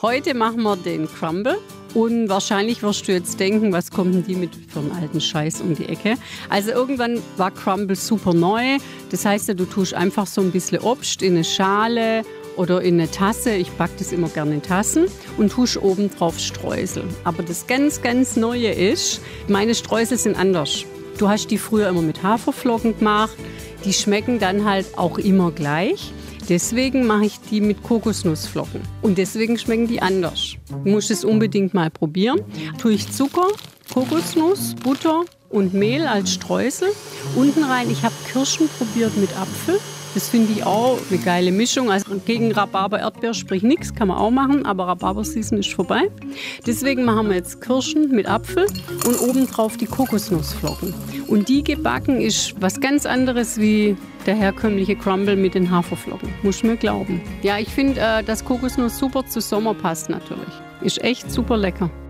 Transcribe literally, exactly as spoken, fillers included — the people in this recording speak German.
Heute machen wir den Crumble. Und wahrscheinlich wirst du jetzt denken, was kommt denn die mit für einen alten Scheiß um die Ecke? Also irgendwann war Crumble super neu. Das heißt ja, du tust einfach so ein bisschen Obst in eine Schale oder in eine Tasse. Ich backe das immer gerne in Tassen und tust oben drauf Streusel. Aber das ganz, ganz Neue ist, meine Streusel sind anders. Du hast die früher immer mit Haferflocken gemacht. Die schmecken dann halt auch immer gleich. Deswegen mache ich die mit Kokosnussflocken. Und deswegen schmecken die anders. Du musst es unbedingt mal probieren. Tue ich Zucker, Kokosnuss, Butter und Mehl als Streusel. Unten rein, ich habe Kirschen probiert mit Apfel. Das finde ich auch eine geile Mischung. Also gegen Rhabarber-Erdbeer sprich nichts, kann man auch machen, aber Rhabarber-Season ist vorbei. Deswegen machen wir jetzt Kirschen mit Apfel und obendrauf die Kokosnussflocken. Und die gebacken ist was ganz anderes wie der herkömmliche Crumble mit den Haferflocken. Muss mir glauben. Ja, ich finde, äh, dass Kokosnuss super zu Sommer passt natürlich. Ist echt super lecker.